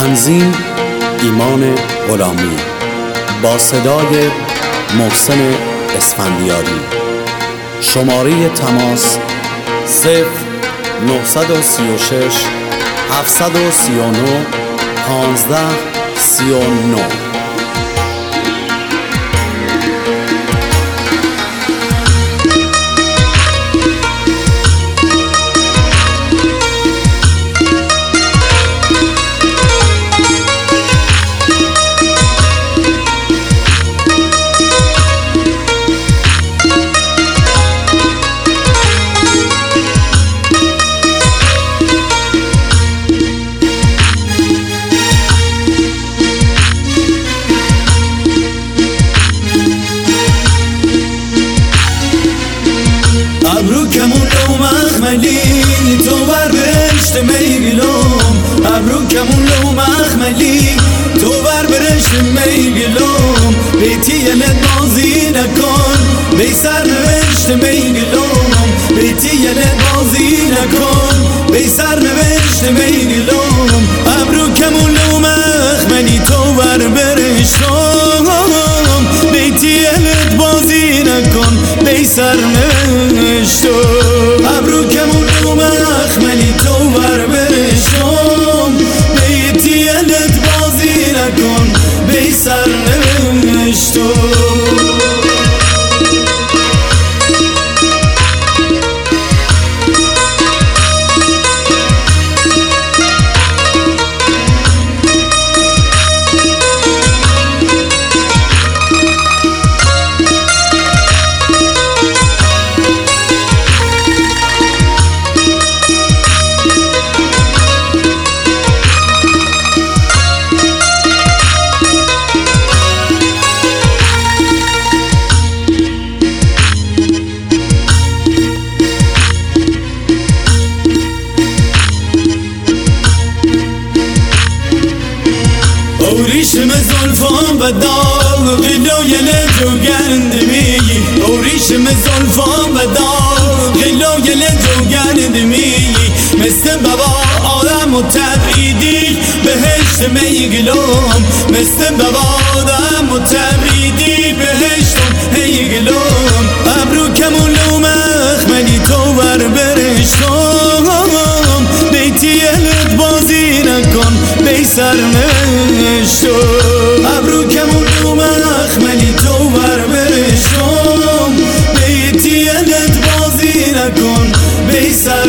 تنظیم ایمان غلامی با صدای محسن اسفندیاری. شماره تماس 0936 739 1539. ابروکمون لو مخملی تو بر برشت میگلوم، ابروکمون لو مخملی تو بر برشت میگلوم، بیتی یلت بازی نکن بی سر نوشت میگلوم، بیتی یلت بازی نکن بی سر نوشت میگلوم، ابروکمون لو مخملی تو بر برشتم، بیتی یلت بازی نکن بی سر ابروکمون لو مخملی تو بر برشم، بیتی یلت بازی نکن بی سر اوریشم زلفان و داغ قلو یلت و گندمی، اوریشم زلفان و داغ قلو یلت و گندمی، مثل بابا آدم و تبریدی بهشت میگلوم، مثل بابا آدم و تبریدی بهشتم میگلوم، ابروکمون لو مخملی تو بر برشتم، بیتی یلت بازی نکن بی سر ابروکمون لو مخملی تو بر برشم، بیتی یلت بازی نکن بی سر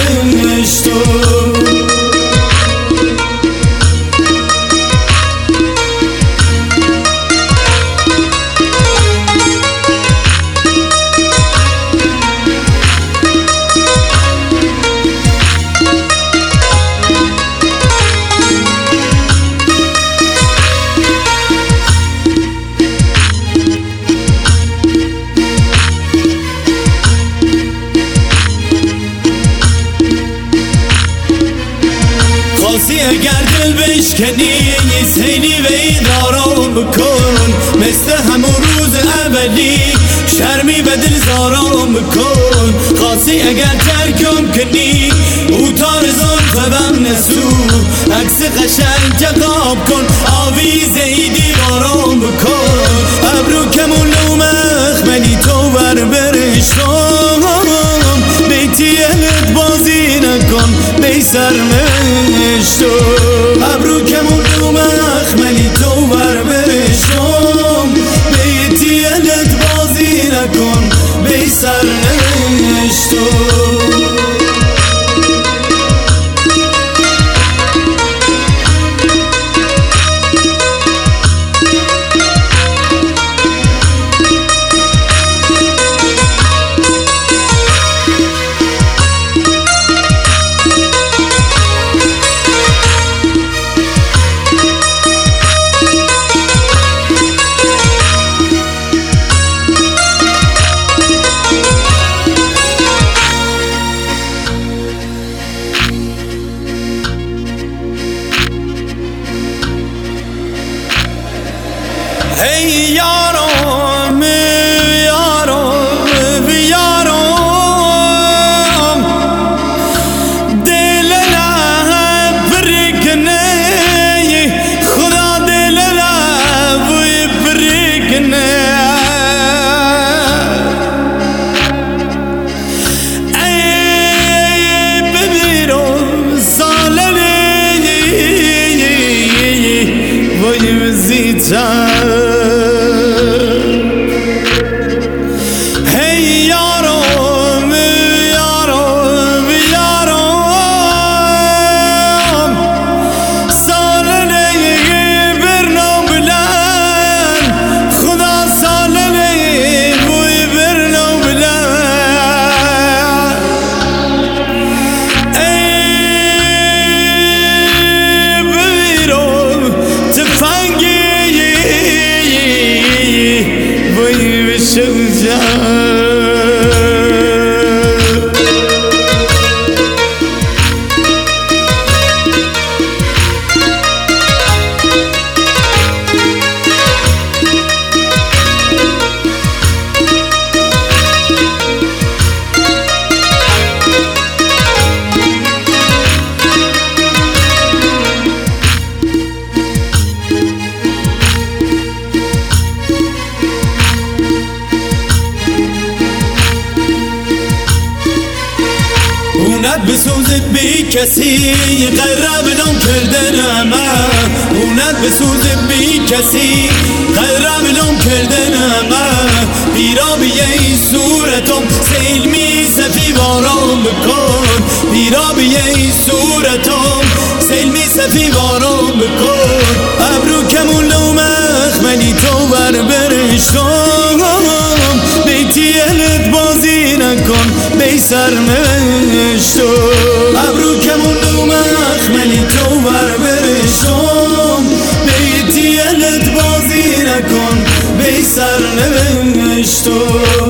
اگر دل بشکنی سینی و این آرام بکن، مثل همون روز اولی شرمی به دل زارام بکن، خاصی اگر ترکم کنی او تار زلفم نسو، عکس قشنگ تقاب کن آویز ای دیوارام بکن، ابروکمون لو مخملی تو بر برشتم، بیتی یلت بازی نکن بی سر ابروکمون لو مخملی تو بر برشم، بیتی یلت بازی نکن بی سر اونت بسوز بی کسی غیر بلام کردنم اونت بسوز بی کسی غیر بلام کردنم بیرا بیه ای صورتم سیل می سفی وارم بکن بیرا بیه ای صورتم سیل می سفی وارم بکن ابرو کمون مخملی تو بر برشتم بیتی الت بازی نکن بی سرمشتم ابرو کمون مخملی تو بر برشتم بیتی الت بازی نکن بی سرنوشتم